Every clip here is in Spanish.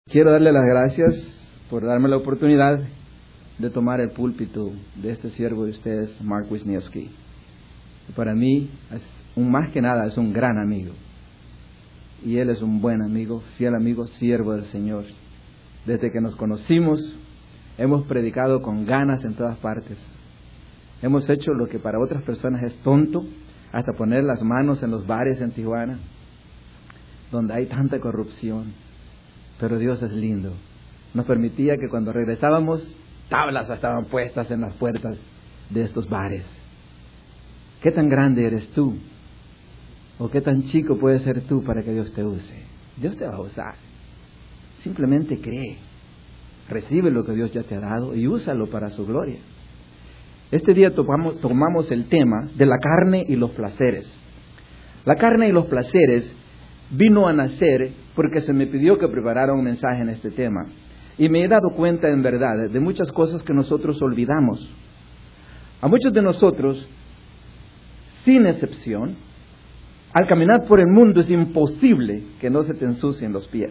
Quiero darle las gracias por darme la oportunidad de tomar el púlpito de este siervo de ustedes, Mark Wisniewski. Para mí, más que nada, es un gran amigo. Y él es un buen amigo, fiel amigo, siervo del Señor. Desde que nos conocimos, hemos predicado con ganas en todas partes. Hemos hecho lo que para otras personas es tonto, hasta poner las manos en los bares en Tijuana, donde hay tanta corrupción. Pero Dios es lindo. Nos permitía que cuando regresábamos, tablas estaban puestas en las puertas de estos bares. ¿Qué tan grande eres tú? ¿O qué tan chico puedes ser tú para que Dios te use? Dios te va a usar. Simplemente cree. Recibe lo que Dios ya te ha dado y úsalo para su gloria. Este día tomamos el tema de la carne y los placeres. La carne y los placeres vino a nacer porque se me pidió que preparara un mensaje en este tema. Y me he dado cuenta en verdad de muchas cosas que nosotros olvidamos. A muchos de nosotros, sin excepción, al caminar por el mundo es imposible que no se te ensucien los pies.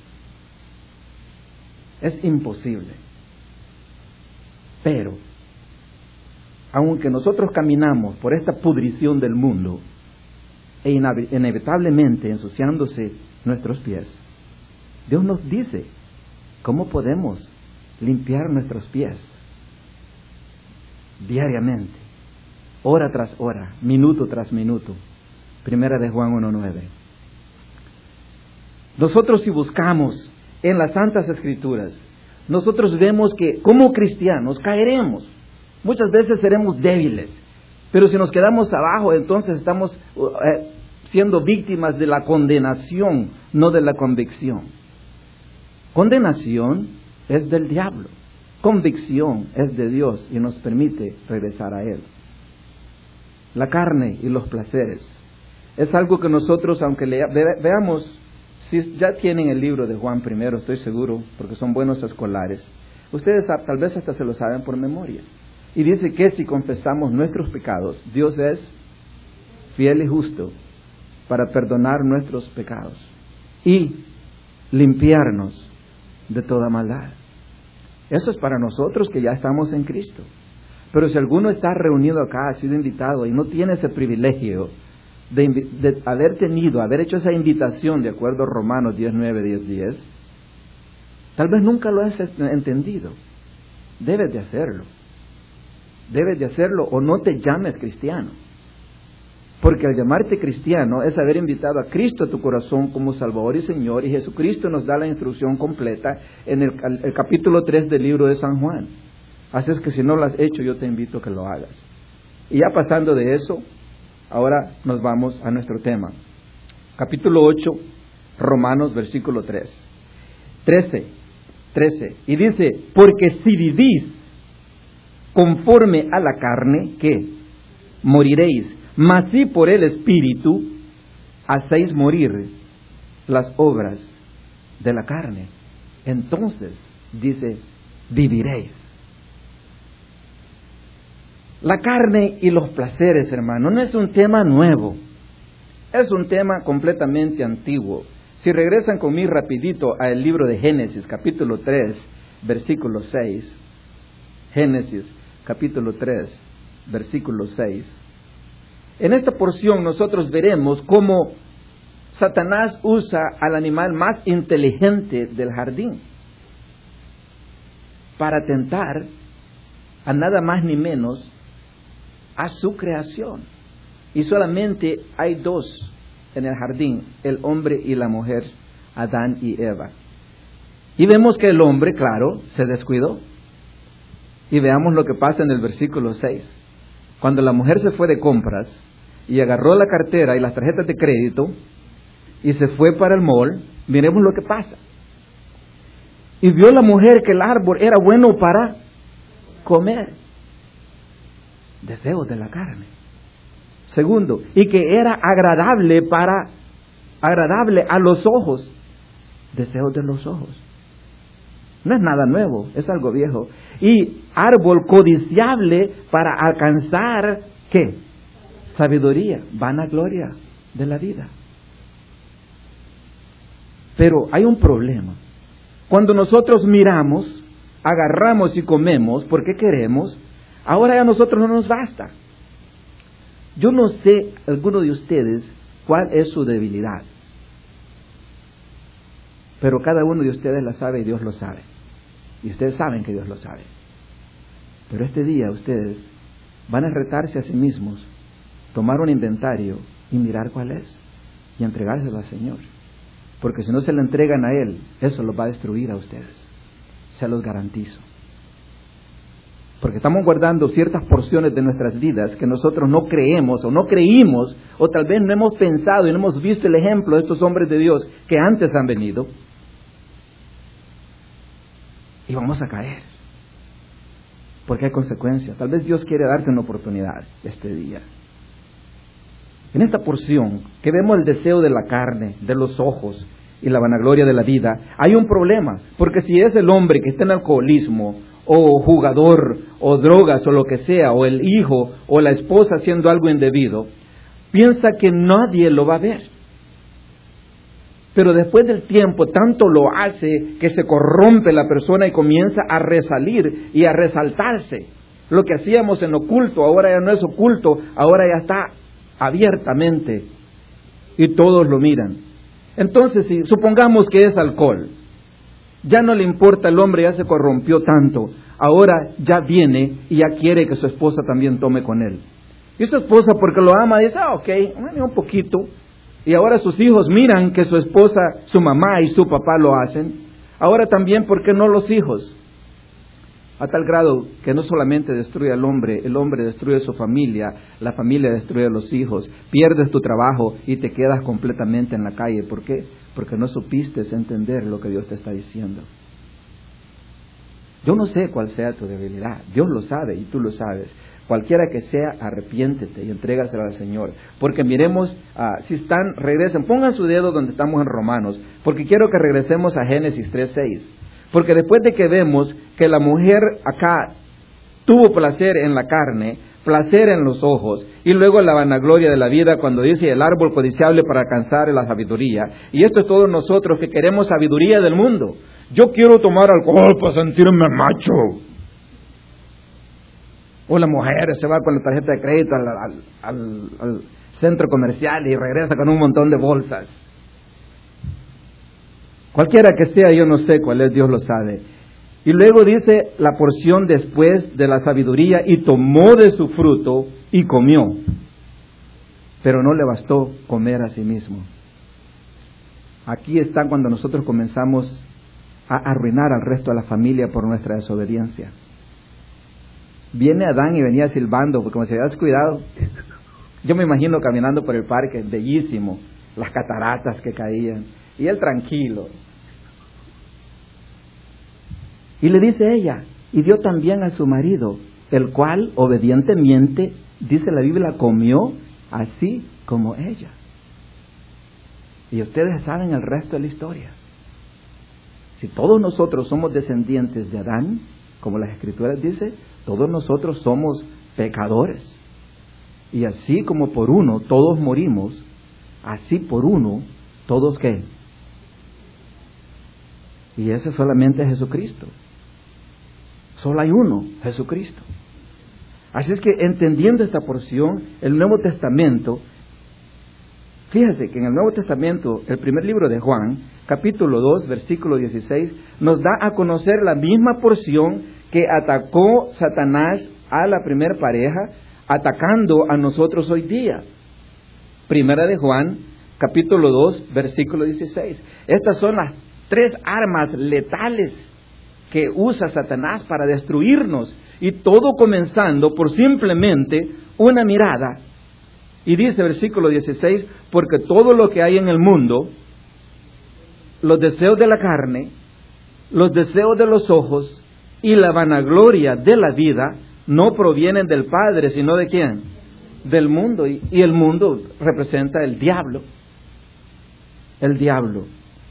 Es imposible. Pero, aunque nosotros caminamos por esta pudrición del mundo, e inevitablemente ensuciándose nuestros pies, Dios nos dice cómo podemos limpiar nuestros pies diariamente, hora tras hora, minuto tras minuto. Primera de Juan 1:9. Nosotros, si buscamos en las Santas Escrituras, nosotros vemos que como cristianos caeremos. Muchas veces seremos débiles, pero si nos quedamos abajo, entonces estamos siendo víctimas de la condenación, no de la convicción. Condenación es del diablo, convicción es de Dios y nos permite regresar a Él. La carne y los placeres es algo que nosotros, aunque veamos, si ya tienen el libro de Juan primero, estoy seguro, porque son buenos escolares, ustedes tal vez hasta se lo saben por memoria. Y dice que si confesamos nuestros pecados, Dios es fiel y justo para perdonar nuestros pecados y limpiarnos de toda maldad. Eso es para nosotros que ya estamos en Cristo. Pero si alguno está reunido acá, ha sido invitado y no tiene ese privilegio de haber hecho esa invitación de acuerdo a Romanos 19, 10, tal vez nunca lo has entendido. Debes de hacerlo. Debes de hacerlo o no te llames cristiano. Porque al llamarte cristiano es haber invitado a Cristo a tu corazón como Salvador y Señor, y Jesucristo nos da la instrucción completa en el capítulo 3 del libro de San Juan. Así es que si no lo has hecho, yo te invito a que lo hagas. Y ya pasando de eso, ahora nos vamos a nuestro tema. Capítulo 8, Romanos, versículo 13. Y dice, porque si vivís conforme a la carne, ¿qué? Moriréis. Mas si por el Espíritu hacéis morir las obras de la carne, entonces, dice, viviréis. La carne y los placeres, hermano, no es un tema nuevo. Es un tema completamente antiguo. Si regresan conmigo rapidito al libro de Génesis, capítulo 3, versículo 6. Génesis, capítulo 3, versículo 6. En esta porción nosotros veremos cómo Satanás usa al animal más inteligente del jardín para tentar a nada más ni menos a su creación. Y solamente hay dos en el jardín, el hombre y la mujer, Adán y Eva. Y vemos que el hombre, claro, se descuidó. Y veamos lo que pasa en el versículo 6. Cuando la mujer se fue de compras y agarró la cartera y las tarjetas de crédito y se fue para el mall, miremos lo que pasa. Y vio la mujer que el árbol era bueno para comer. Deseos de la carne. Segundo, y que era agradable a los ojos. Deseos de los ojos. No es nada nuevo, es algo viejo. Y árbol codiciable para alcanzar, ¿qué? Sabiduría, vanagloria de la vida. Pero hay un problema. Cuando nosotros miramos, agarramos y comemos porque queremos, ahora ya a nosotros no nos basta. Yo no sé, alguno de ustedes, cuál es su debilidad. Pero cada uno de ustedes la sabe y Dios lo sabe. Y ustedes saben que Dios lo sabe. Pero este día ustedes van a retarse a sí mismos, tomar un inventario y mirar cuál es. Y entregárselo al Señor. Porque si no se lo entregan a Él, eso los va a destruir a ustedes. Se los garantizo. Porque estamos guardando ciertas porciones de nuestras vidas que nosotros no creemos o no creímos, o tal vez no hemos pensado y no hemos visto el ejemplo de estos hombres de Dios que antes han venido. Y vamos a caer. Porque hay consecuencias. Tal vez Dios quiere darte una oportunidad este día. En esta porción, que vemos el deseo de la carne, de los ojos y la vanagloria de la vida, hay un problema. Porque si es el hombre que está en alcoholismo, o jugador, o drogas, o lo que sea, o el hijo, o la esposa haciendo algo indebido, piensa que nadie lo va a ver. Pero después del tiempo, tanto lo hace que se corrompe la persona y comienza a resalir y a resaltarse. Lo que hacíamos en oculto, ahora ya no es oculto, ahora ya está abiertamente y todos lo miran. Entonces, si supongamos que es alcohol, ya no le importa el hombre, ya se corrompió tanto, ahora ya viene y ya quiere que su esposa también tome con él. Y su esposa, porque lo ama, dice, ok, un poquito. Y ahora sus hijos miran que su esposa, su mamá y su papá lo hacen. Ahora también, ¿por qué no los hijos? A tal grado que no solamente destruye al hombre, el hombre destruye su familia, la familia destruye a los hijos, pierdes tu trabajo y te quedas completamente en la calle. ¿Por qué? Porque no supiste entender lo que Dios te está diciendo. Yo no sé cuál sea tu debilidad, Dios lo sabe y tú lo sabes. Cualquiera que sea, arrepiéntete y entrégaselo al Señor. Porque miremos, si están, regresen, pongan su dedo donde estamos en Romanos, porque quiero que regresemos a Génesis 3:6. Porque después de que vemos que la mujer acá tuvo placer en la carne, placer en los ojos, y luego la vanagloria de la vida cuando dice el árbol codiciable para alcanzar la sabiduría, y esto es todos nosotros que queremos sabiduría del mundo. Yo quiero tomar alcohol para sentirme macho. O la mujer se va con la tarjeta de crédito al centro comercial y regresa con un montón de bolsas. Cualquiera que sea, yo no sé cuál es, Dios lo sabe. Y luego dice la porción después de la sabiduría, y tomó de su fruto y comió. Pero no le bastó comer a sí mismo. Aquí está cuando nosotros comenzamos a arruinar al resto de la familia por nuestra desobediencia. Viene Adán y venía silbando, porque como si das cuidado, yo me imagino caminando por el parque, bellísimo, las cataratas que caían, y él tranquilo. Y le dice ella, y dio también a su marido, el cual obedientemente, dice la Biblia, comió así como ella. Y ustedes saben el resto de la historia. Si todos nosotros somos descendientes de Adán, como las Escrituras dicen, todos nosotros somos pecadores. Y así como por uno todos morimos, así por uno todos ¿qué? Y ese solamente es Jesucristo. Solo hay uno, Jesucristo. Así es que entendiendo esta porción, el Nuevo Testamento, fíjese que en el Nuevo Testamento, el primer libro de Juan, capítulo 2, versículo 16, nos da a conocer la misma porción que atacó Satanás a la primera pareja, atacando a nosotros hoy día. Primera de Juan, capítulo 2, versículo 16. Estas son las 3 armas letales que usa Satanás para destruirnos, y todo comenzando por simplemente una mirada. Y dice versículo 16, porque todo lo que hay en el mundo, los deseos de la carne, los deseos de los ojos y la vanagloria de la vida, no provienen del Padre, sino ¿de quién? Del mundo. Y el mundo representa el diablo. El diablo.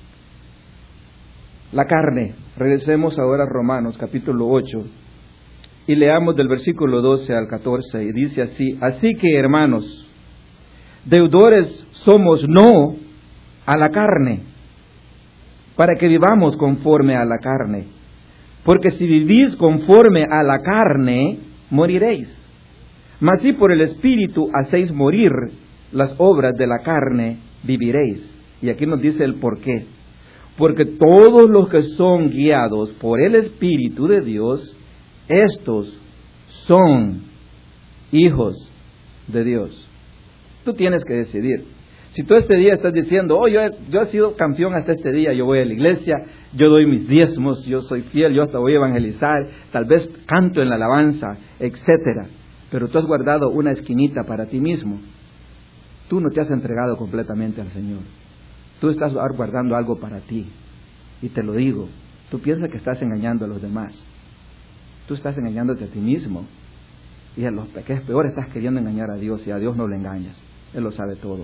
La carne. Regresemos ahora a Romanos capítulo 8 y leamos del versículo 12 al 14, y dice así: así que, hermanos, deudores somos no a la carne, para que vivamos conforme a la carne. Porque si vivís conforme a la carne, moriréis. Mas si por el Espíritu hacéis morir las obras de la carne, viviréis. Y aquí nos dice el por qué. Porque todos los que son guiados por el Espíritu de Dios, estos son hijos de Dios. Tú tienes que decidir. Si tú este día estás diciendo, yo he sido campeón hasta este día, yo voy a la iglesia, yo doy mis diezmos, yo soy fiel, yo hasta voy a evangelizar, tal vez canto en la alabanza, etcétera, pero tú has guardado una esquinita para ti mismo, tú no te has entregado completamente al Señor. Tú estás guardando algo para ti. Y te lo digo, tú piensas que estás engañando a los demás. Tú estás engañándote a ti mismo. Y a lo que es peor, estás queriendo engañar a Dios, y a Dios no le engañas. Él lo sabe todo.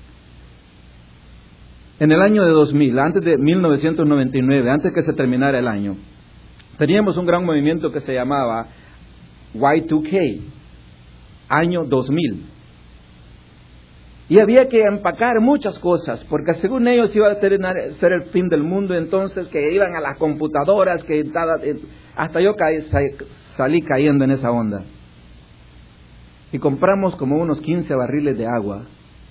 En el año de 2000, antes de 1999, antes que se terminara el año, teníamos un gran movimiento que se llamaba Y2K, año 2000. Y había que empacar muchas cosas, porque según ellos iba a ser el fin del mundo, entonces que iban a las computadoras, que hasta yo salí cayendo en esa onda. Y compramos como unos 15 barriles de agua.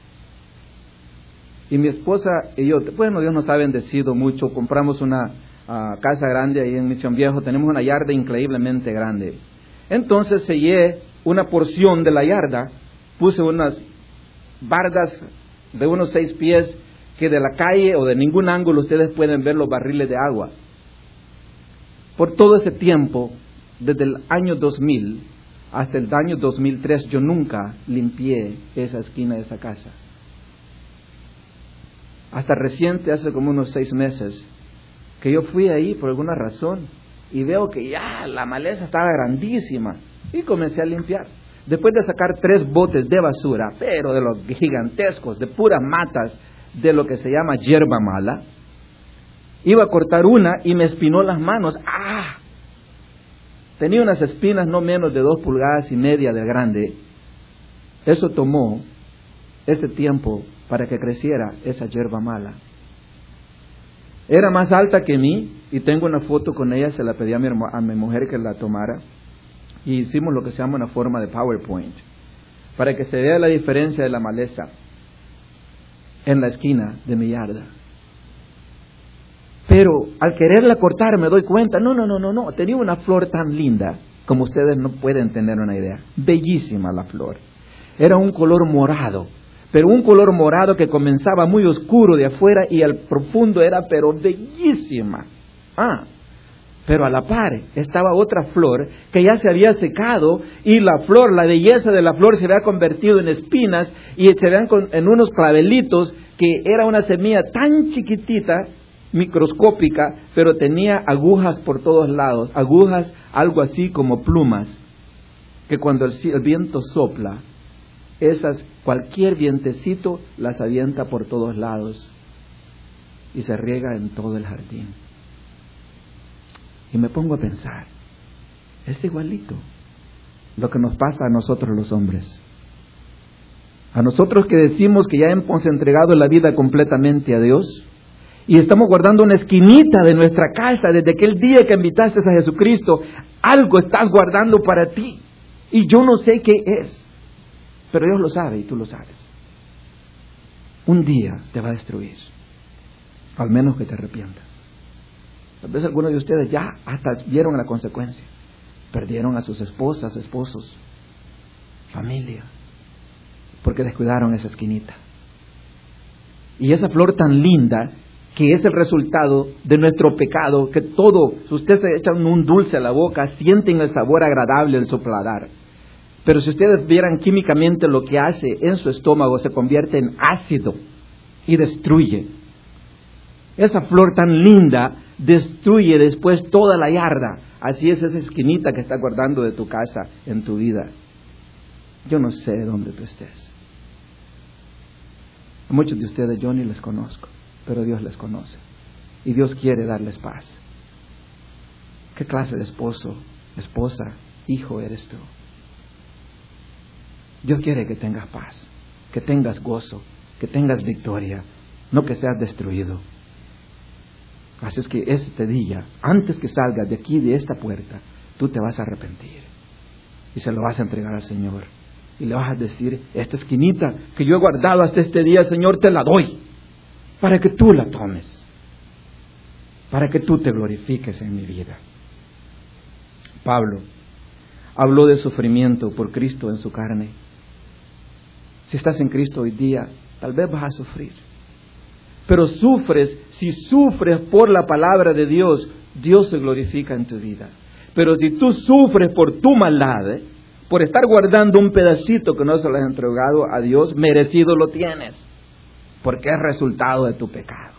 Y mi esposa y yo, bueno, Dios nos ha bendecido mucho, compramos una casa grande ahí en Misión Viejo, tenemos una yarda increíblemente grande. Entonces sellé una porción de la yarda, puse unas bardas de unos 6 pies que de la calle o de ningún ángulo ustedes pueden ver los barriles de agua. Por todo ese tiempo, desde el año 2000 hasta el año 2003, yo nunca limpié esa esquina de esa casa. Hasta reciente, hace como unos 6 meses, que yo fui ahí por alguna razón y veo que ya la maleza estaba grandísima y comencé a limpiar. Después de sacar 3 botes de basura, pero de los gigantescos, de puras matas, de lo que se llama hierba mala, iba a cortar una y me espinó las manos. ¡Ah! Tenía unas espinas no menos de 2,5 pulgadas de grande. Eso tomó ese tiempo para que creciera esa hierba mala. Era más alta que mí y tengo una foto con ella, se la pedí a mi mujer que la tomara. Y hicimos lo que se llama una forma de PowerPoint, para que se vea la diferencia de la maleza en la esquina de mi yarda. Pero al quererla cortar me doy cuenta, no, tenía una flor tan linda, como ustedes no pueden tener una idea. Bellísima la flor. Era un color morado, pero un color morado que comenzaba muy oscuro de afuera y al profundo era pero bellísima. Pero a la par estaba otra flor que ya se había secado y la flor, la belleza de la flor se había convertido en espinas y se veían en unos clavelitos que era una semilla tan chiquitita, microscópica, pero tenía agujas por todos lados, agujas algo así como plumas, que cuando el viento sopla, cualquier vientecito las avienta por todos lados y se riega en todo el jardín. Y me pongo a pensar, es igualito lo que nos pasa a nosotros los hombres. A nosotros que decimos que ya hemos entregado la vida completamente a Dios y estamos guardando una esquinita de nuestra casa desde aquel día que invitaste a Jesucristo, algo estás guardando para ti y yo no sé qué es, pero Dios lo sabe y tú lo sabes. Un día te va a destruir, al menos que te arrepientas. Tal vez algunos de ustedes ya hasta vieron la consecuencia. Perdieron a sus esposas, esposos, familia, porque descuidaron esa esquinita. Y esa flor tan linda, que es el resultado de nuestro pecado, que todo, si ustedes se echan un dulce a la boca, sienten el sabor agradable del su paladar. Pero si ustedes vieran químicamente lo que hace en su estómago, se convierte en ácido y destruye. Esa flor tan linda destruye después toda la yarda. Así es esa esquinita que está guardando de tu casa en tu vida. Yo no sé dónde tú estés. A muchos de ustedes yo ni les conozco, pero Dios les conoce. Y Dios quiere darles paz. ¿Qué clase de esposo, esposa, hijo eres tú? Dios quiere que tengas paz, que tengas gozo, que tengas victoria, no que seas destruido. Así es que este día, antes que salgas de aquí, de esta puerta, tú te vas a arrepentir. Y se lo vas a entregar al Señor. Y le vas a decir, esta esquinita que yo he guardado hasta este día, Señor, te la doy. Para que tú la tomes. Para que tú te glorifiques en mi vida. Pablo habló de sufrimiento por Cristo en su carne. Si estás en Cristo hoy día, tal vez vas a sufrir. Pero si sufres por la palabra de Dios, Dios se glorifica en tu vida. Pero si tú sufres por tu maldad, por estar guardando un pedacito que no se lo has entregado a Dios, merecido lo tienes, porque es resultado de tu pecado.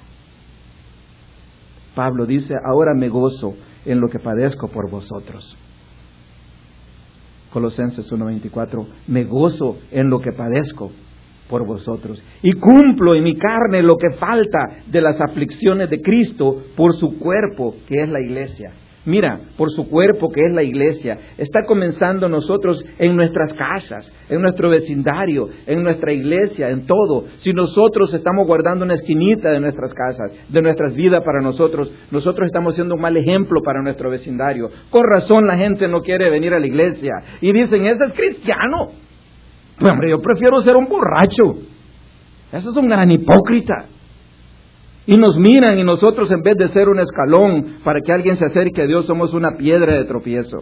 Pablo dice, ahora me gozo en lo que padezco por vosotros. Colosenses 1:24, me gozo en lo que padezco por vosotros y cumplo en mi carne lo que falta de las aflicciones de Cristo por su cuerpo, que es la iglesia. Mira, por su cuerpo que es la iglesia, está comenzando nosotros en nuestras casas, en nuestro vecindario, en nuestra iglesia, en todo. Si nosotros estamos guardando una esquinita de nuestras casas, de nuestras vidas para nosotros estamos siendo un mal ejemplo para nuestro vecindario. Con razón la gente no quiere venir a la iglesia y dicen, ese es cristiano. Pues hombre, yo prefiero ser un borracho. Ese es un gran hipócrita. Y nos miran y nosotros en vez de ser un escalón para que alguien se acerque a Dios, somos una piedra de tropiezo.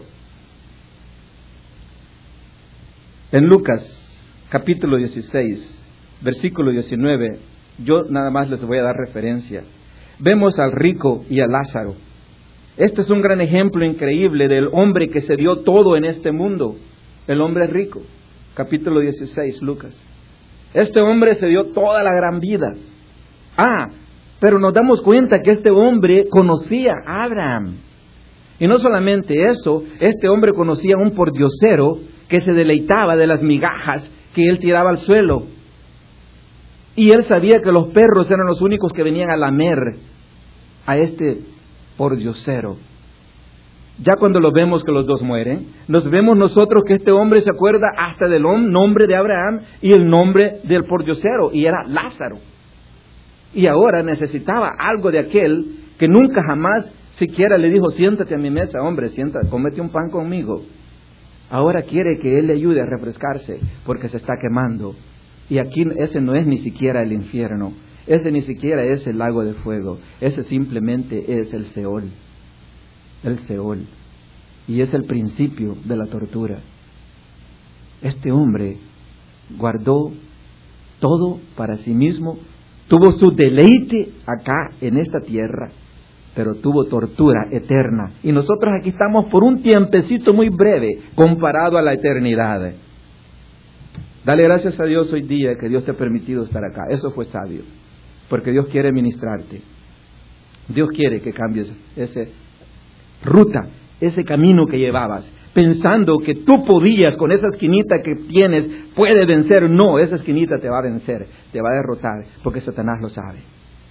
En Lucas capítulo 16, versículo 19, yo nada más les voy a dar referencia. Vemos al rico y a Lázaro. Este es un gran ejemplo increíble del hombre que se dio todo en este mundo. El hombre rico. Capítulo 16, Lucas. Este hombre se dio toda la gran vida. Pero nos damos cuenta que este hombre conocía a Abraham. Y no solamente eso, este hombre conocía a un pordiosero que se deleitaba de las migajas que él tiraba al suelo. Y él sabía que los perros eran los únicos que venían a lamer a este pordiosero. Ya cuando lo vemos que los dos mueren, nos vemos nosotros que este hombre se acuerda hasta del nombre de Abraham y el nombre del pordiosero, y era Lázaro. Y ahora necesitaba algo de aquel que nunca jamás siquiera le dijo, siéntate a mi mesa, hombre, siéntate, cómete un pan conmigo. Ahora quiere que él le ayude a refrescarse porque se está quemando. Y aquí ese no es ni siquiera el infierno, ese ni siquiera es el lago de fuego, ese simplemente es el Seol. El Seol. Y es el principio de la tortura. Este hombre guardó todo para sí mismo. Tuvo su deleite acá en esta tierra, pero tuvo tortura eterna. Y nosotros aquí estamos por un tiempecito muy breve comparado a la eternidad. Dale gracias a Dios hoy día que Dios te ha permitido estar acá. Eso fue sabio, porque Dios quiere ministrarte. Dios quiere que cambies esa ruta, ese camino que llevabas, pensando que tú podías, con esa esquinita que tienes, puede vencer. No, esa esquinita te va a vencer, te va a derrotar, porque Satanás lo sabe.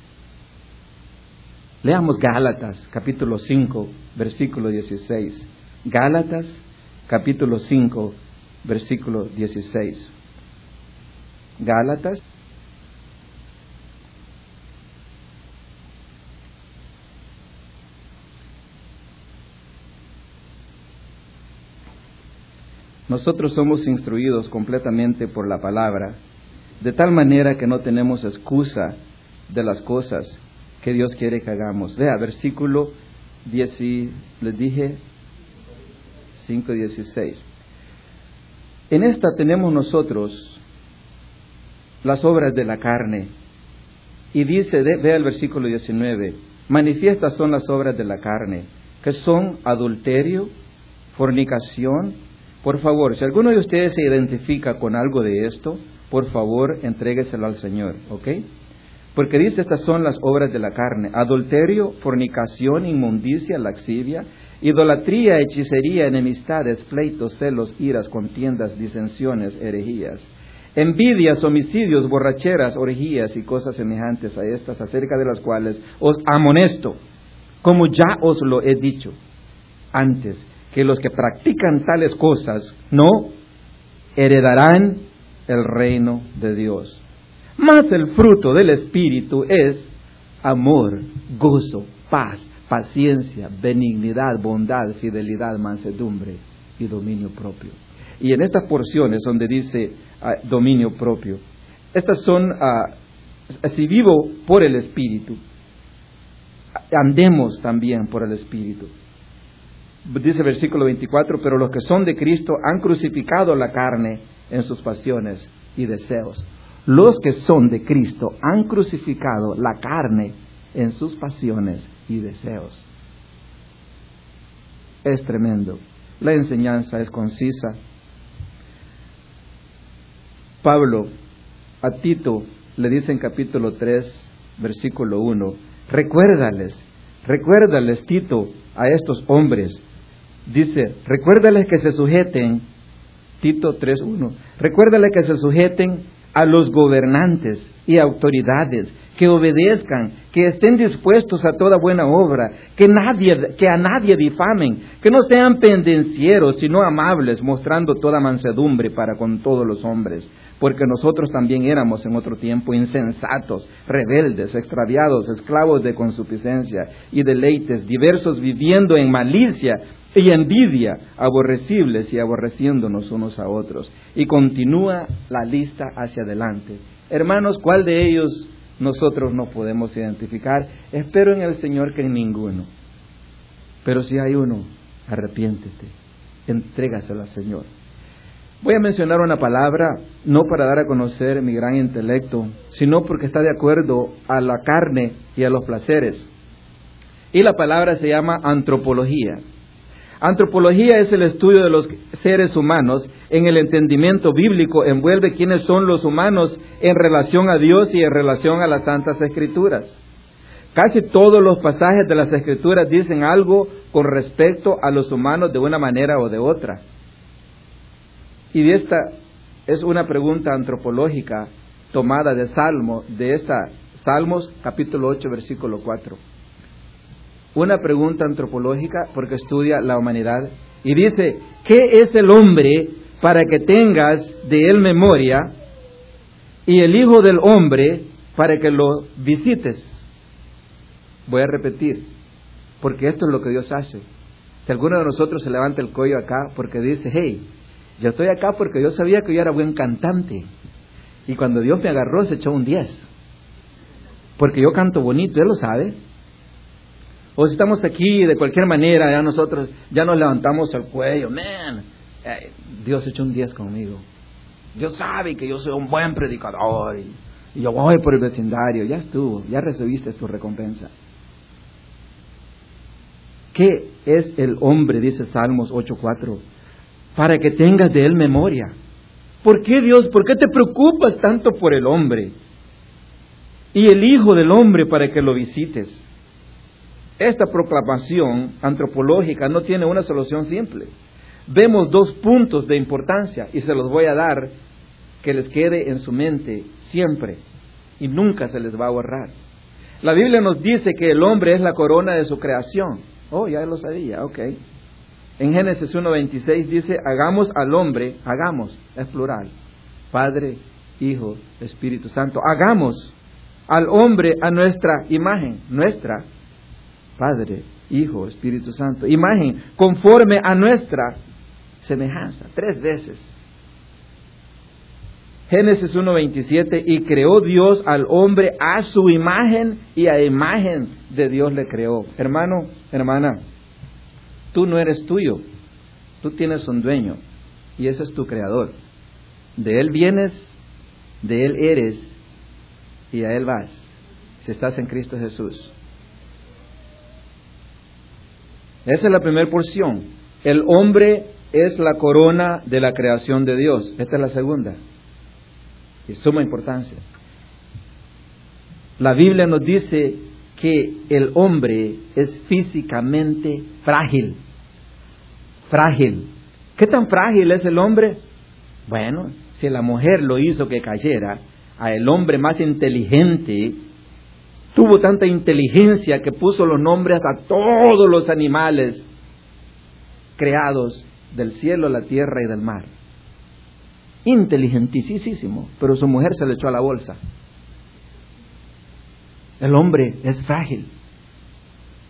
Leamos Gálatas, capítulo 5, versículo 16. Gálatas, capítulo 5, versículo 16. Gálatas. Nosotros somos instruidos completamente por la palabra, de tal manera que no tenemos excusa de las cosas que Dios quiere que hagamos. Vea, versículo 10, les dije 5:16. En esta tenemos nosotros las obras de la carne. Y dice, vea el versículo 19, manifiestas son las obras de la carne, que son adulterio, fornicación. Por favor, si alguno de ustedes se identifica con algo de esto, por favor, entrégueselo al Señor, ¿ok? Porque dice, estas son las obras de la carne: adulterio, fornicación, inmundicia, laxivia, idolatría, hechicería, enemistades, pleitos, celos, iras, contiendas, disensiones, herejías, envidias, homicidios, borracheras, orgías y cosas semejantes a estas, acerca de las cuales os amonesto, como ya os lo he dicho antes, que los que practican tales cosas no heredarán el reino de Dios. Mas el fruto del Espíritu es amor, gozo, paz, paciencia, benignidad, bondad, fidelidad, mansedumbre y dominio propio. Y en estas porciones donde dice dominio propio, estas son, si vivo por el Espíritu, andemos también por el Espíritu. Dice versículo 24, pero los que son de Cristo han crucificado la carne en sus pasiones y deseos. Los que son de Cristo han crucificado la carne en sus pasiones y deseos. Es tremendo. La enseñanza es concisa. Pablo a Tito le dice en capítulo 3, versículo 1, recuérdales Tito a estos hombres. Dice, recuérdales que se sujeten, Tito 3:1, recuérdales que se sujeten a los gobernantes y autoridades, que obedezcan, que estén dispuestos a toda buena obra, que a nadie difamen, que no sean pendencieros, sino amables, mostrando toda mansedumbre para con todos los hombres. Porque nosotros también éramos en otro tiempo insensatos, rebeldes, extraviados, esclavos de concupiscencia y deleites, diversos, viviendo en malicia y envidia, aborrecibles y aborreciéndonos unos a otros. Y continúa la lista hacia adelante. Hermanos, ¿cuál de ellos nosotros no podemos identificar? Espero en el Señor que en ninguno. Pero si hay uno, arrepiéntete, entrégaselo al Señor. Voy a mencionar una palabra, no para dar a conocer mi gran intelecto, sino porque está de acuerdo a la carne y a los placeres. Y la palabra se llama antropología. Antropología es el estudio de los seres humanos. En el entendimiento bíblico envuelve quiénes son los humanos en relación a Dios y en relación a las Santas Escrituras. Casi todos los pasajes de las Escrituras dicen algo con respecto a los humanos de una manera o de otra. Y esta es una pregunta antropológica tomada de Salmos capítulo 8, versículo 4. Una pregunta antropológica porque estudia la humanidad y dice, ¿qué es el hombre para que tengas de él memoria y el hijo del hombre para que lo visites? Voy a repetir, porque esto es lo que Dios hace. Si alguno de nosotros se levanta el cuello acá porque dice, hey, yo estoy acá porque yo sabía que yo era buen cantante. Y cuando Dios me agarró se echó un 10. Porque yo canto bonito, Él lo sabe. O si estamos aquí de cualquier manera, ya nosotros ya nos levantamos el cuello. Man, Dios echó un 10 conmigo. Dios sabe que yo soy un buen predicador. Y yo voy por el vecindario. Ya estuvo, ya recibiste tu recompensa. ¿Qué es el hombre? Dice Salmos 8:4. Para que tengas de él memoria. ¿Por qué, Dios? ¿Por qué te preocupas tanto por el hombre? Y el hijo del hombre para que lo visites. Esta proclamación antropológica no tiene una solución simple. Vemos dos puntos de importancia y se los voy a dar que les quede en su mente siempre y nunca se les va a borrar. La Biblia nos dice que el hombre es la corona de su creación. Oh, ya lo sabía, ok. En Génesis 1:26 dice, hagamos al hombre, hagamos, es plural, Padre, Hijo, Espíritu Santo, hagamos al hombre a nuestra imagen, nuestra, Padre, Hijo, Espíritu Santo, imagen, conforme a nuestra semejanza, 3 veces. Génesis 1:27, y creó Dios al hombre a su imagen y a imagen de Dios le creó. Hermano, hermana, tú no eres tuyo, tú tienes un dueño y ese es tu creador. De él vienes, de él eres y a él vas, si estás en Cristo Jesús. Esa es la primera porción. El hombre es la corona de la creación de Dios. Esta es la segunda, de suma importancia. La Biblia nos dice que el hombre es físicamente frágil. Frágil. ¿Qué tan frágil es el hombre? Bueno, si la mujer lo hizo que cayera, a el hombre más inteligente, tuvo tanta inteligencia que puso los nombres a todos los animales creados del cielo, la tierra y del mar. Inteligentísimo, pero su mujer se le echó a la bolsa. El hombre es frágil.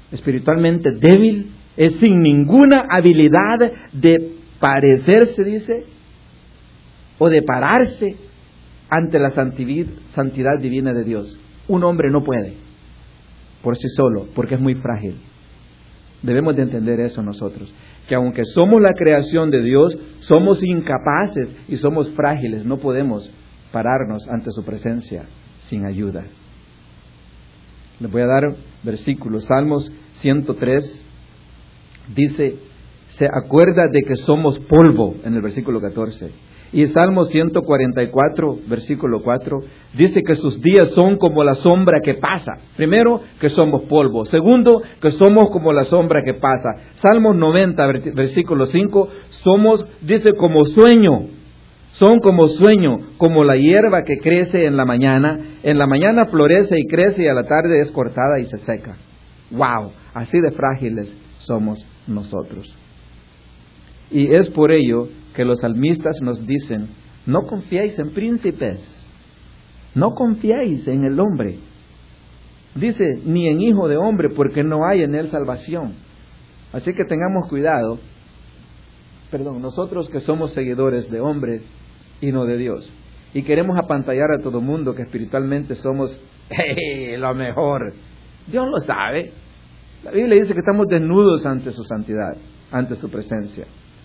espiritualmente débil, es sin ninguna habilidad de parecerse, dice, o de pararse ante la santidad divina de Dios. Un hombre no puede por sí solo, porque es muy frágil. Debemos de entender eso nosotros, que aunque somos la creación de Dios, somos incapaces y somos frágiles, no podemos pararnos ante su presencia sin ayuda. Les voy a dar versículos. Salmos 103 dice, se acuerda de que somos polvo, en el versículo 14. Y Salmo 144, versículo 4, dice que sus días son como la sombra que pasa. Primero, que somos polvo. Segundo, que somos como la sombra que pasa. Salmos 90, versículo 5, dice, como sueño. Son como sueño, como la hierba que crece en la mañana. En la mañana florece y crece y a la tarde es cortada y se seca. ¡Wow! Así de frágiles somos nosotros. Y es por ello que los salmistas nos dicen, no confiéis en príncipes, no confiéis en el hombre. Dice, ni en hijo de hombre, porque no hay en él salvación. Así que tengamos cuidado, nosotros que somos seguidores de hombres y no de Dios, y queremos apantallar a todo mundo que espiritualmente somos lo mejor. Dios lo sabe. La Biblia dice que estamos desnudos ante su santidad, ante su presencia.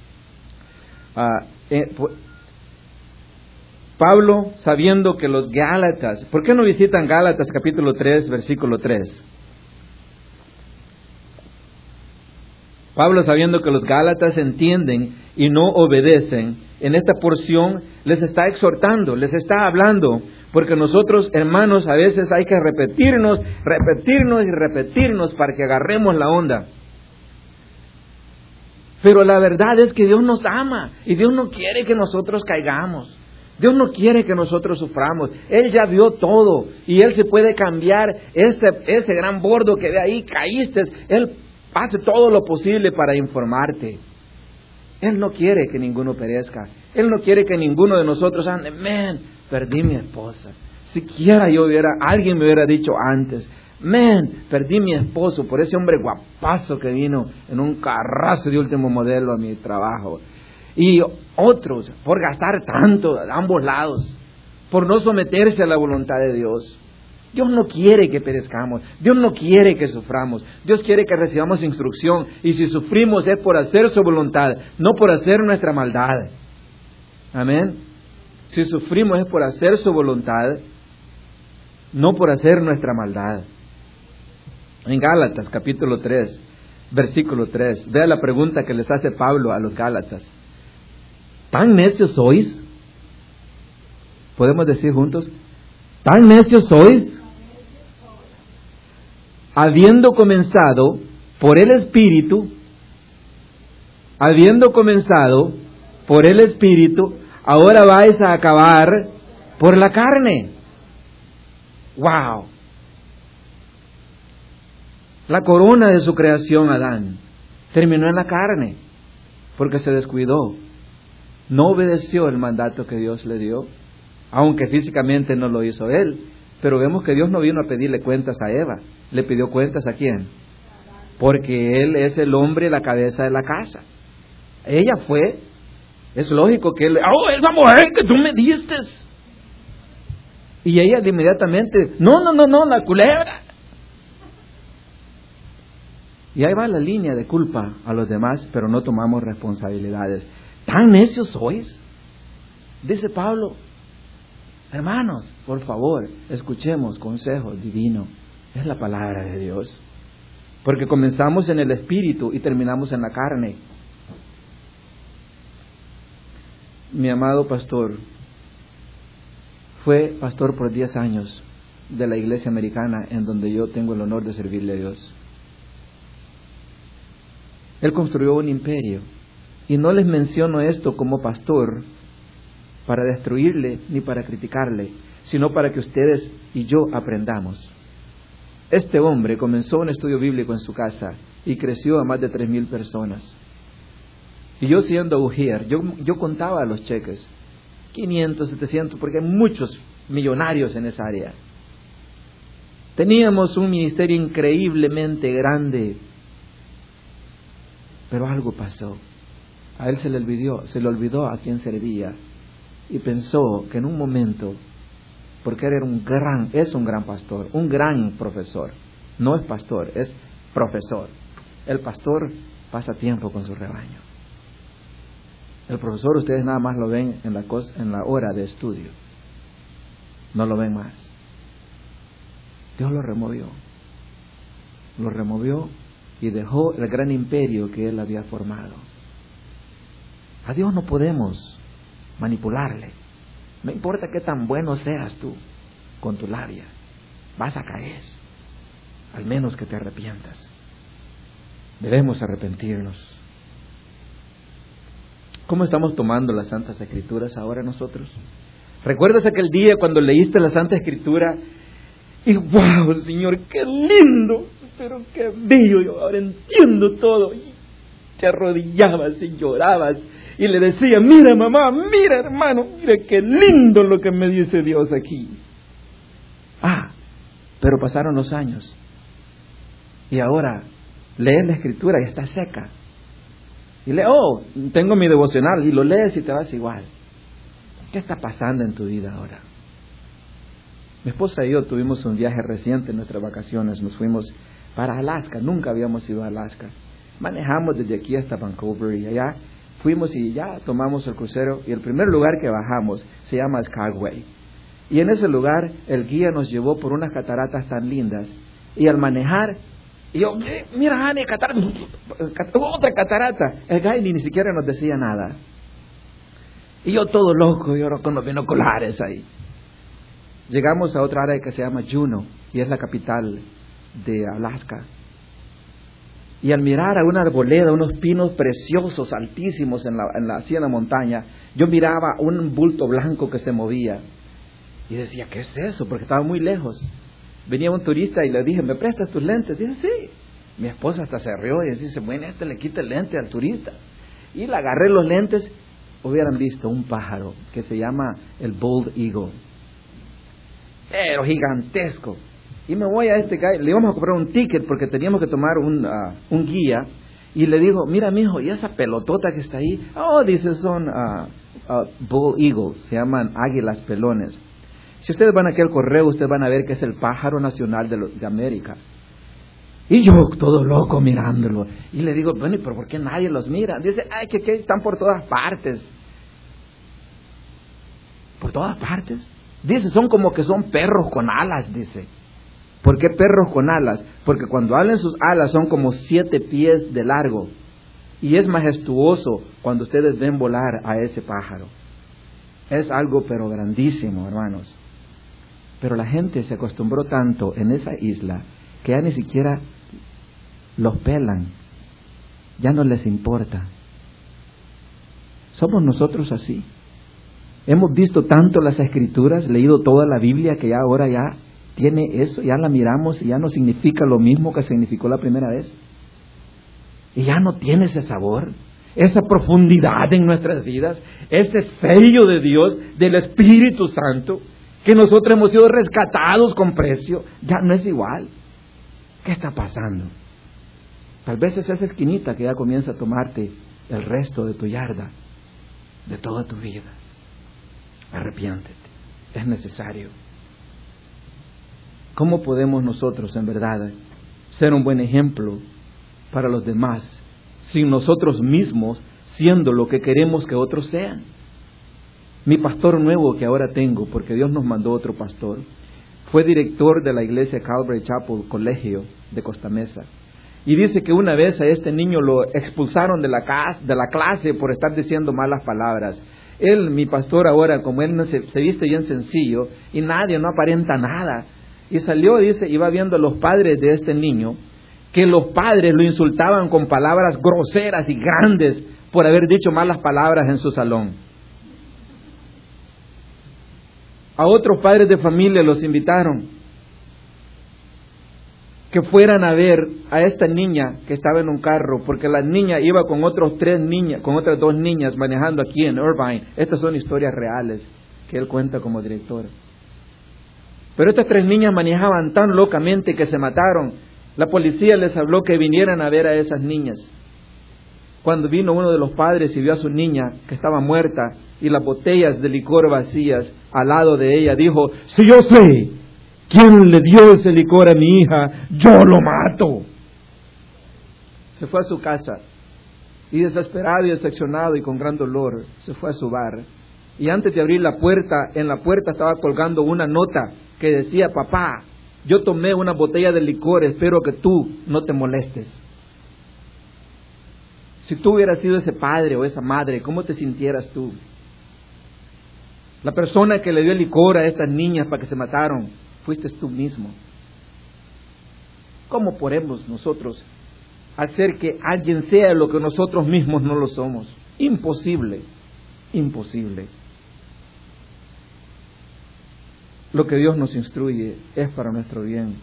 Pablo, sabiendo que los Gálatas, ¿por qué no visitan Gálatas capítulo 3, versículo 3? Pablo, sabiendo que los Gálatas entienden y no obedecen, en esta porción les está exhortando, les está hablando, porque nosotros, hermanos, a veces hay que repetirnos para que agarremos la onda. Pero la verdad es que Dios nos ama y Dios no quiere que nosotros caigamos. Dios no quiere que nosotros suframos. Él ya vio todo y Él se puede cambiar ese gran bordo que ve ahí, caíste. Él hace todo lo posible para informarte. Él no quiere que ninguno perezca. Él no quiere que ninguno de nosotros ande, perdí mi esposa. Siquiera alguien me hubiera dicho antes, perdí mi esposo por ese hombre guapazo que vino en un carrazo de último modelo a mi trabajo. Y otros, por gastar tanto de ambos lados, por no someterse a la voluntad de Dios. Dios no quiere que perezcamos, Dios no quiere que suframos, Dios quiere que recibamos instrucción, y si sufrimos es por hacer su voluntad, no por hacer nuestra maldad. Amén. Si sufrimos es por hacer su voluntad, no por hacer nuestra maldad. En Gálatas capítulo 3, versículo 3, vea la pregunta que les hace Pablo a los Gálatas. ¿Tan necios sois? ¿Podemos decir juntos? ¿Tan necios sois? Habiendo comenzado por el Espíritu, ahora vais a acabar por la carne. ¡Wow! La corona de su creación, Adán, terminó en la carne, porque se descuidó. No obedeció el mandato que Dios le dio, aunque físicamente no lo hizo él. Pero vemos que Dios no vino a pedirle cuentas a Eva. ¿Le pidió cuentas a quién? Porque él es el hombre, la cabeza de la casa. Ella fue. Es lógico que él, esa mujer que tú me diste. Y ella de inmediatamente, no, la culebra. Y ahí va la línea de culpa a los demás, pero no tomamos responsabilidades. ¿Tan necios sois? Dice Pablo. Hermanos, por favor, escuchemos consejo divino. Es la palabra de Dios. Porque comenzamos en el espíritu y terminamos en la carne. Mi amado pastor fue pastor por 10 años de la iglesia americana en donde yo tengo el honor de servirle a Dios. Él construyó un imperio. Y no les menciono esto como pastor para destruirle ni para criticarle, sino para que ustedes y yo aprendamos. Este hombre comenzó un estudio bíblico en su casa y creció a más de 3,000 personas. Y yo siendo ujier, yo contaba los cheques, 500, 700, porque hay muchos millonarios en esa área. Teníamos un ministerio increíblemente grande, pero algo pasó. A él se le olvidó a quién servía y pensó que en un momento, porque él es un gran pastor, un gran profesor, no es pastor, es profesor. El pastor pasa tiempo con su rebaño. El profesor ustedes nada más lo ven en la hora de estudio, no lo ven más. Dios lo removió y dejó el gran imperio que él había formado. A Dios no podemos manipularle. No importa qué tan bueno seas tú con tu labia, vas a caer, al menos que te arrepientas. Debemos arrepentirnos. ¿Cómo estamos tomando las Santas Escrituras ahora nosotros? ¿Recuerdas aquel día cuando leíste la Santa Escritura y wow, Señor, qué lindo, pero qué bello, yo ahora entiendo todo? Y te arrodillabas y llorabas y le decías, mira mamá, mira hermano, mira qué lindo lo que me dice Dios aquí. Pero pasaron los años y ahora lees la Escritura y está seca. Y tengo mi devocional, y lo lees y te vas igual. ¿Qué está pasando en tu vida ahora? Mi esposa y yo tuvimos un viaje reciente en nuestras vacaciones. Nos fuimos para Alaska. Nunca habíamos ido a Alaska. Manejamos desde aquí hasta Vancouver y allá fuimos y ya tomamos el crucero. Y el primer lugar que bajamos se llama Skagway. Y en ese lugar el guía nos llevó por unas cataratas tan lindas. Y al manejar, y yo, mira, Annie, otra catarata. El guía ni siquiera nos decía nada. Y yo todo loco, yo con los binoculares ahí. Llegamos a otra área que se llama Juneau, y es la capital de Alaska. Y al mirar a una arboleda, unos pinos preciosos, altísimos en la montaña, yo miraba un bulto blanco que se movía. Y decía, ¿qué es eso? Porque estaba muy lejos. Venía un turista y le dije, ¿me prestas tus lentes? Dice, sí. Mi esposa hasta se rió y dice, bueno, le quita el lente al turista. Y le agarré los lentes. Hubieran visto un pájaro que se llama el Bald Eagle. Pero gigantesco. Y me voy a este guy, le íbamos a comprar un ticket porque teníamos que tomar un guía. Y le digo, mira mijo, ¿y esa pelotota que está ahí? Dice, son Bald Eagles, se llaman águilas pelones. Si ustedes van aquí al correo, ustedes van a ver que es el pájaro nacional de América. Y yo todo loco mirándolo. Y le digo, bueno, ¿pero por qué nadie los mira? Dice, que están por todas partes. ¿Por todas partes? Dice, son como que son perros con alas, dice. ¿Por qué perros con alas? Porque cuando abren sus alas son como 7 pies de largo. Y es majestuoso cuando ustedes ven volar a ese pájaro. Es algo pero grandísimo, hermanos. Pero la gente se acostumbró tanto en esa isla que ya ni siquiera los pelan. Ya no les importa. ¿Somos nosotros así? Hemos visto tanto las Escrituras, leído toda la Biblia, que ya ahora ya tiene eso, ya la miramos y ya no significa lo mismo que significó la primera vez. Y ya no tiene ese sabor, esa profundidad en nuestras vidas, ese sello de Dios, del Espíritu Santo, que nosotros hemos sido rescatados con precio, ya no es igual. ¿Qué está pasando? Tal vez es esa esquinita que ya comienza a tomarte el resto de tu yarda, de toda tu vida. Arrepiéntete, es necesario. ¿Cómo podemos nosotros, en verdad, ser un buen ejemplo para los demás, sin nosotros mismos siendo lo que queremos que otros sean? Mi pastor nuevo que ahora tengo, porque Dios nos mandó otro pastor, fue director de la iglesia Calvary Chapel Colegio de Costa Mesa. Y dice que una vez a este niño lo expulsaron de la clase por estar diciendo malas palabras. Él, mi pastor ahora, como él no se viste bien sencillo y no aparenta nada. Y salió, dice, y va viendo a los padres de este niño, que los padres lo insultaban con palabras groseras y grandes por haber dicho malas palabras en su salón. A otros padres de familia los invitaron que fueran a ver a esta niña que estaba en un carro, porque la niña iba con otras 2 niñas manejando aquí en Irvine. Estas son historias reales que él cuenta como director. Pero estas 3 niñas manejaban tan locamente que se mataron. La policía les habló que vinieran a ver a esas niñas. Cuando vino uno de los padres y vio a su niña que estaba muerta y las botellas de licor vacías al lado de ella, dijo: si yo sé quién le dio ese licor a mi hija, yo lo mato. Se fue a su casa y desesperado y decepcionado y con gran dolor se fue a su bar. Y antes de abrir la puerta, en la puerta estaba colgando una nota que decía: papá, yo tomé una botella de licor, espero que tú no te molestes. Si tú hubieras sido ese padre o esa madre, ¿cómo te sintieras tú? La persona que le dio el licor a estas niñas para que se mataron, fuiste tú mismo. ¿Cómo podemos nosotros hacer que alguien sea lo que nosotros mismos no lo somos? Imposible, imposible. Lo que Dios nos instruye es para nuestro bien.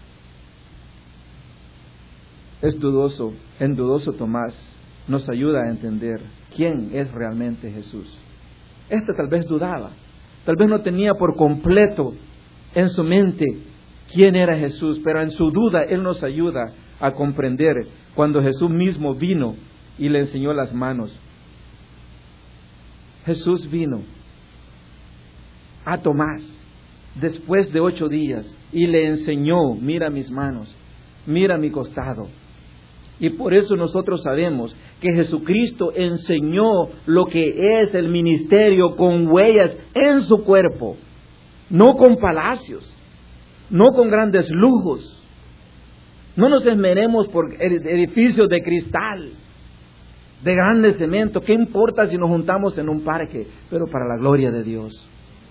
Es dudoso, en dudoso Tomás nos ayuda a entender quién es realmente Jesús. Este tal vez dudaba, tal vez no tenía por completo en su mente quién era Jesús, pero en su duda Él nos ayuda a comprender cuando Jesús mismo vino y le enseñó las manos. Jesús vino a Tomás después de 8 días y le enseñó: mira mis manos, mira mi costado. Y por eso nosotros sabemos que Jesucristo enseñó lo que es el ministerio con huellas en su cuerpo, no con palacios, no con grandes lujos. No nos esmeremos por edificios de cristal, de grande cemento. ¿Qué importa si nos juntamos en un parque? Pero para la gloria de Dios.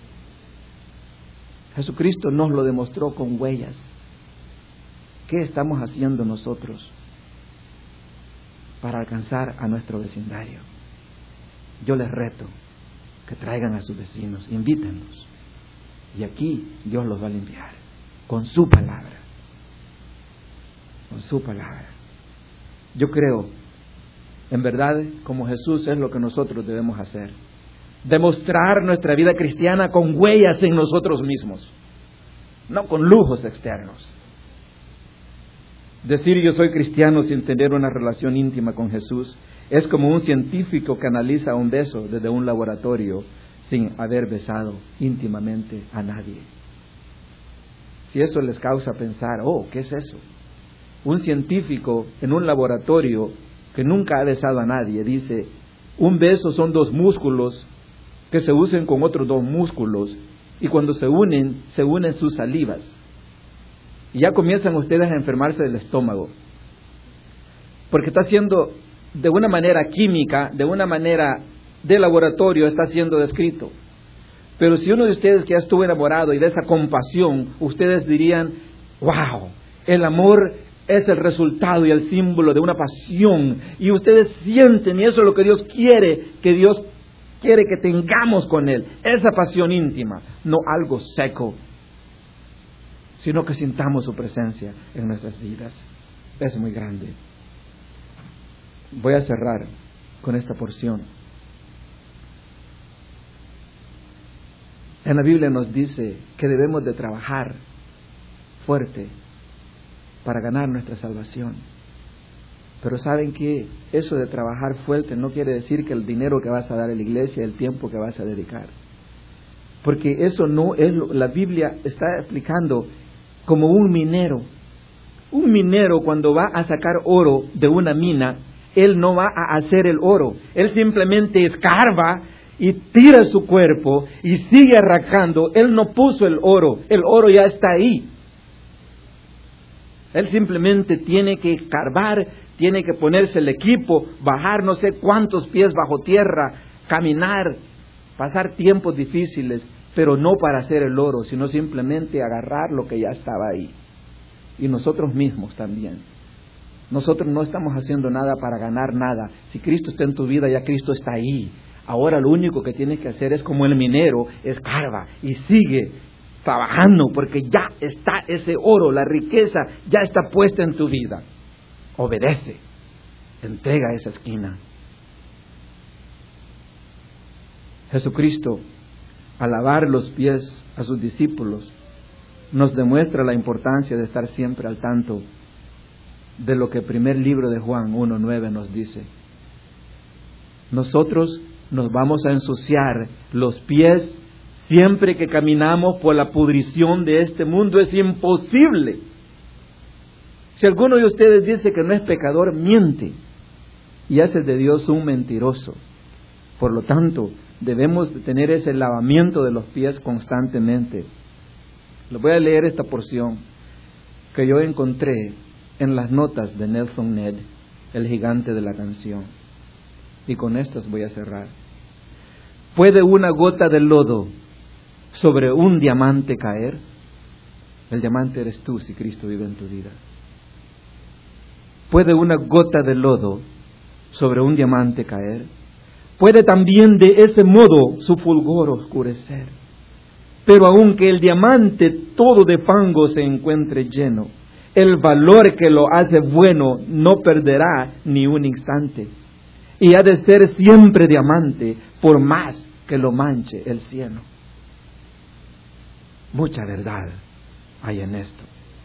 Jesucristo nos lo demostró con huellas. ¿Qué estamos haciendo nosotros para alcanzar a nuestro vecindario? Yo les reto que traigan a sus vecinos, invítenlos. Y aquí Dios los va a limpiar con su palabra. Con su palabra. Yo creo, en verdad, como Jesús, es lo que nosotros debemos hacer. Demostrar nuestra vida cristiana con huellas en nosotros mismos, no con lujos externos. Decir yo soy cristiano sin tener una relación íntima con Jesús es como un científico que analiza un beso desde un laboratorio sin haber besado íntimamente a nadie. Si eso les causa pensar, ¿qué es eso? Un científico en un laboratorio que nunca ha besado a nadie dice: un beso son 2 músculos que se unen con otros 2 músculos y cuando se unen sus salivas. Y ya comienzan ustedes a enfermarse del estómago, porque está siendo de una manera química, de una manera de laboratorio, está siendo descrito. Pero si uno de ustedes que ya estuvo enamorado y de esa compasión, ustedes dirían: wow, el amor es el resultado y el símbolo de una pasión, y ustedes sienten, y eso es lo que Dios quiere que tengamos con Él, esa pasión íntima, no algo seco, sino que sintamos su presencia en nuestras vidas. Es muy grande. Voy a cerrar con esta porción. En la Biblia nos dice que debemos de trabajar fuerte para ganar nuestra salvación. Pero ¿saben qué? Eso de trabajar fuerte no quiere decir que el dinero que vas a dar a la iglesia, el tiempo que vas a dedicar. Porque eso no es la Biblia está explicando como un minero. Un minero cuando va a sacar oro de una mina, él no va a hacer el oro. Él simplemente escarba y tira su cuerpo y sigue arrancando. Él no puso el oro ya está ahí. Él simplemente tiene que escarbar, tiene que ponerse el equipo, bajar no sé cuántos pies bajo tierra, caminar, pasar tiempos difíciles, pero no para hacer el oro, sino simplemente agarrar lo que ya estaba ahí. Y nosotros mismos también. Nosotros no estamos haciendo nada para ganar nada. Si Cristo está en tu vida, ya Cristo está ahí. Ahora lo único que tienes que hacer es como el minero, escarba y sigue trabajando, porque ya está ese oro, la riqueza ya está puesta en tu vida. Obedece, entrega esa esquina. Jesucristo, al lavar los pies a sus discípulos, nos demuestra la importancia de estar siempre al tanto de lo que el primer libro de Juan 1:9 nos dice. Nosotros nos vamos a ensuciar los pies siempre que caminamos por la pudrición de este mundo. Es imposible. Si alguno de ustedes dice que no es pecador, miente y hace de Dios un mentiroso. Por lo tanto, debemos tener ese lavamiento de los pies constantemente. Les voy a leer esta porción que yo encontré en las notas de Nelson Ned, el gigante de la canción. Y con estas voy a cerrar. ¿Puede una gota de lodo sobre un diamante caer? El diamante eres tú si Cristo vive en tu vida. ¿Puede una gota de lodo sobre un diamante caer? ¿Puede también de ese modo su fulgor oscurecer? Pero aunque el diamante todo de fango se encuentre lleno, el valor que lo hace bueno no perderá ni un instante. Y ha de ser siempre diamante, por más que lo manche el cieno. Mucha verdad hay en esto.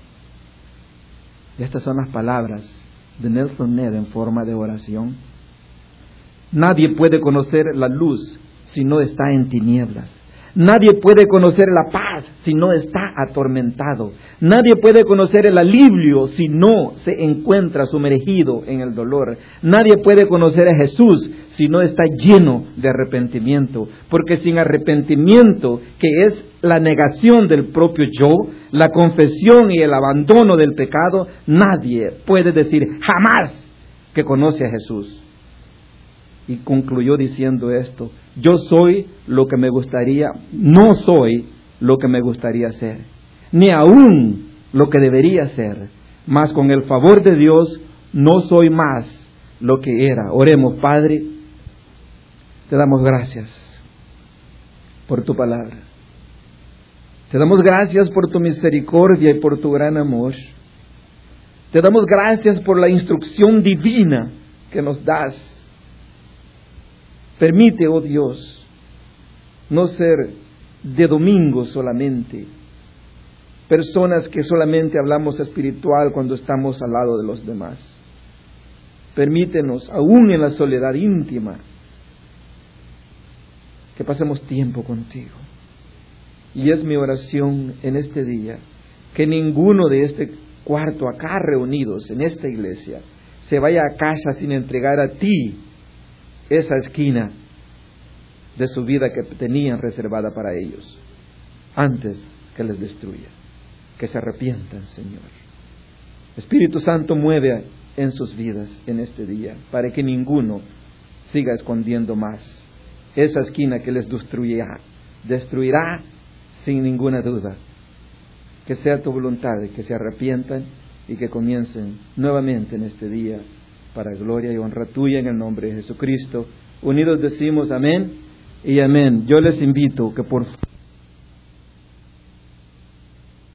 Y estas son las palabras de Nelson Ned en forma de oración. Nadie puede conocer la luz si no está en tinieblas. Nadie puede conocer la paz si no está atormentado. Nadie puede conocer el alivio si no se encuentra sumergido en el dolor. Nadie puede conocer a Jesús si no está lleno de arrepentimiento. Porque sin arrepentimiento, que es la negación del propio yo, la confesión y el abandono del pecado, nadie puede decir jamás que conoce a Jesús. Y concluyó diciendo esto: yo soy lo que me gustaría, no soy lo que me gustaría ser, ni aún lo que debería ser, mas con el favor de Dios no soy más lo que era. Oremos. Padre, te damos gracias por tu palabra. Te damos gracias por tu misericordia y por tu gran amor. Te damos gracias por la instrucción divina que nos das. Permite, oh Dios, no ser de domingo solamente, personas que solamente hablamos espiritual cuando estamos al lado de los demás. Permítenos, aún en la soledad íntima, que pasemos tiempo contigo. Y es mi oración en este día, que ninguno de este cuarto acá reunidos en esta iglesia se vaya a casa sin entregar a ti esa esquina de su vida que tenían reservada para ellos, antes que les destruya. Que se arrepientan, Señor. Espíritu Santo, mueve en sus vidas en este día, para que ninguno siga escondiendo más esa esquina que les destruirá sin ninguna duda. Que sea tu voluntad, que se arrepientan y que comiencen nuevamente en este día para gloria y honra tuya, en el nombre de Jesucristo. Unidos decimos amén y amén. Yo les invito que por